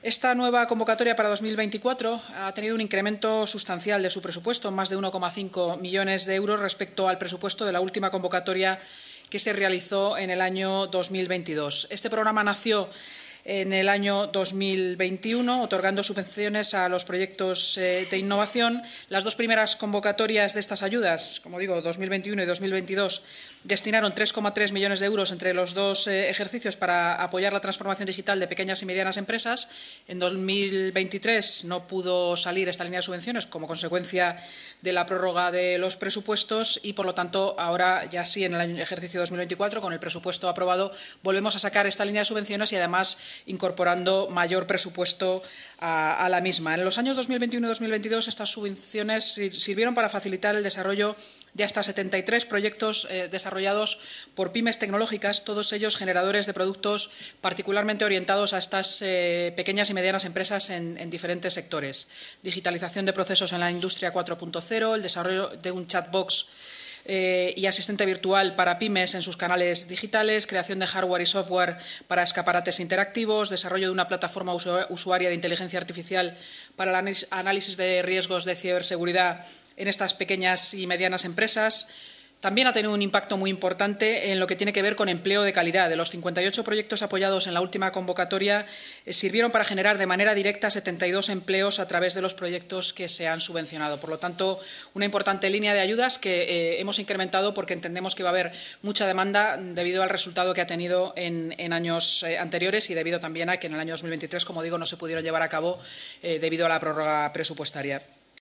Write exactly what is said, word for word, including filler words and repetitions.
Esta nueva convocatoria para dos mil veinticuatro ha tenido un incremento sustancial de su presupuesto, más de uno coma cinco millones de euros respecto al presupuesto de la última convocatoria que se realizó en el año dos mil veintidós. Este programa nació en el año dos mil veintiuno, otorgando subvenciones a los proyectos eh, de innovación. Las dos primeras convocatorias de estas ayudas, como digo, dos mil veintiuno y dos mil veintidós, destinaron tres coma tres millones de euros entre los dos eh, ejercicios para apoyar la transformación digital de pequeñas y medianas empresas. En dos mil veintitrés no pudo salir esta línea de subvenciones como consecuencia de la prórroga de los presupuestos y, por lo tanto, ahora ya sí, en el ejercicio dos mil veinticuatro, con el presupuesto aprobado, volvemos a sacar esta línea de subvenciones y, además, incorporando mayor presupuesto a, a la misma. En los años dos mil veintiuno y dos mil veintidós, estas subvenciones sirvieron para facilitar el desarrollo de hasta setenta y tres proyectos eh, desarrollados por pymes tecnológicas, todos ellos generadores de productos particularmente orientados a estas eh, pequeñas y medianas empresas en, en diferentes sectores. Digitalización de procesos en la industria cuatro punto cero, el desarrollo de un chatbox Eh, y asistente virtual para pymes en sus canales digitales, creación de hardware y software para escaparates interactivos, desarrollo de una plataforma usuaria de inteligencia artificial para el análisis de riesgos de ciberseguridad en estas pequeñas y medianas empresas. También ha tenido un impacto muy importante en lo que tiene que ver con empleo de calidad. De los cincuenta y ocho proyectos apoyados en la última convocatoria, eh, sirvieron para generar de manera directa setenta y dos empleos a través de los proyectos que se han subvencionado. Por lo tanto, una importante línea de ayudas que eh, hemos incrementado porque entendemos que va a haber mucha demanda debido al resultado que ha tenido en, en años eh, anteriores y debido también a que en el año dos mil veintitrés, como digo, no se pudieron llevar a cabo eh, debido a la prórroga presupuestaria.